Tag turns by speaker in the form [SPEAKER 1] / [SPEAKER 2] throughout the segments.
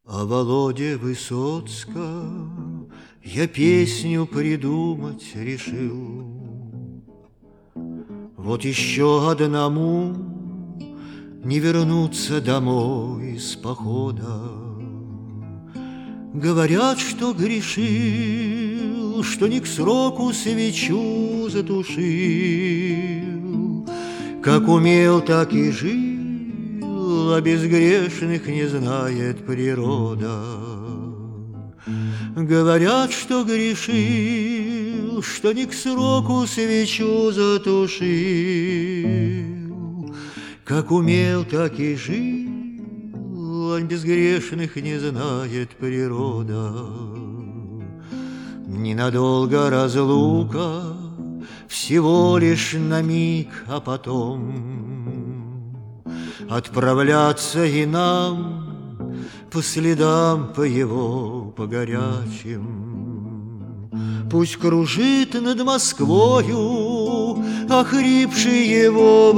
[SPEAKER 1] О Володе Высоцком я песню придумать решил. Вот еще одному не вернуться домой с похода. Говорят, что грешил, что не к сроку свечу затушил. Как умел, так и жил, а безгрешных не знает природа. Говорят, что грешил, что не к сроку свечу затушил. Как умел, так и жил, а безгрешных не знает природа. Ненадолго разлука, всего лишь на миг, а потом отправляться и нам по следам, по его, по горячим. Пусть кружит над Москвою охрипший его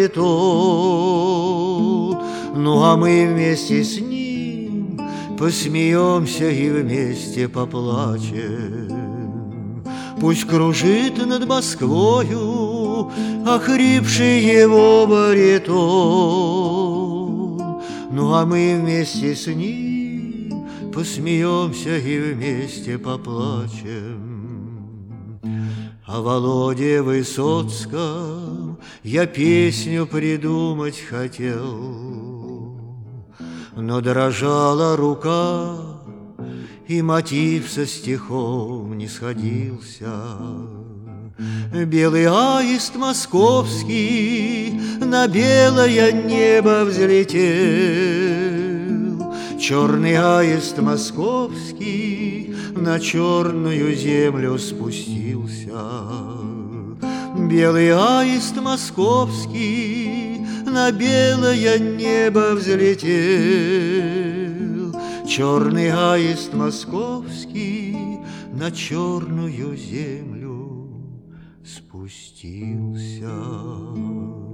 [SPEAKER 1] баритон, ну а мы вместе с ним посмеемся и вместе поплачем. Пусть кружит над Москвою охрипший его баритон, ну а мы вместе с ним посмеемся и вместе поплачем. О Володе Высоцком я песню придумать хотел, но дрожала рука, и мотив со стихом не сходился. Белый аист московский на белое небо взлетел, черный аист московский на черную землю спустился. Белый аист московский на белое небо взлетел, черный аист московский на черную землю спустился.